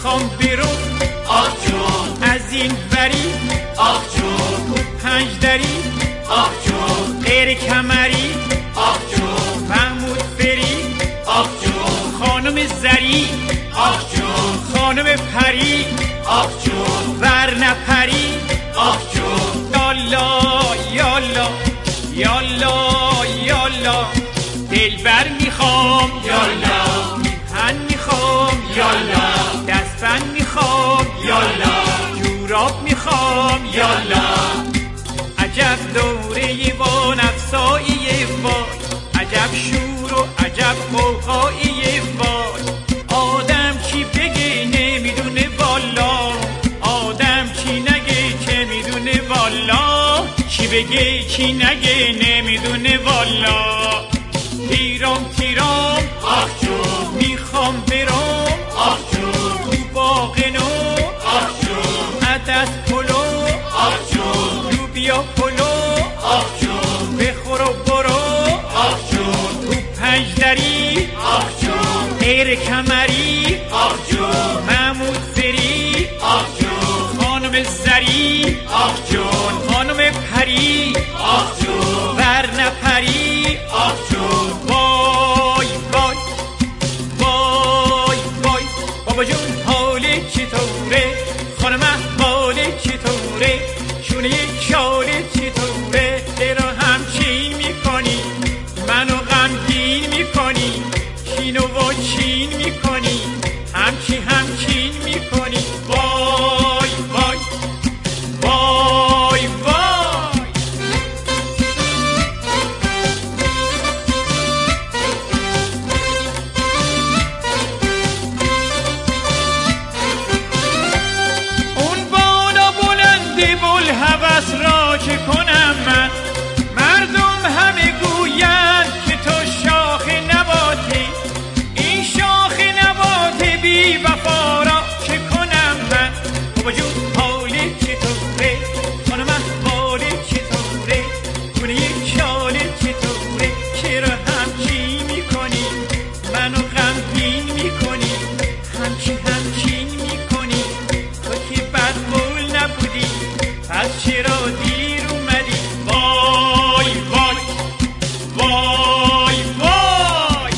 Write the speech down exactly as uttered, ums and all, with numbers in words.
میخوام برم آخ جون از این وری آخ جون پنج دری آخ جون غیر کمری آخ جون محمود فری آخ جون خانم زری آخ جون خانم پری آخ جون ور نپری آخ جون یالا یالا یالا یالا دلبر میخوام یالا میهن میخوام یالا دستبند میخوام یالا جوراب میخوام یالا عجب دوره با نفسایی وای عجب شور و عجب قوقایی وای آدم چی بگه نمیدونه والا آدم چی نگه که میدونه والا چی بگه چی نگه نمیدونه والا تیرام تیرام آخ جون میخوام برم آخ جون تو باغ نو آخ جون عدس پلو آخ جون لوبیا پلو آخ جون بخور و برو آخ جون تو پنج دری آخ جون غیر کمری آخ جون محمود فری آخ جون خانم زری آخ جون خانم پری آخ جون ور نپری آخ جون وای وای وای وای بابا جون حاله چطوره خانم احواله چطوره شونه چاله چطوره چرا همچین میکنی منو غمگین میکنی چین و چین میکنی همچی همچی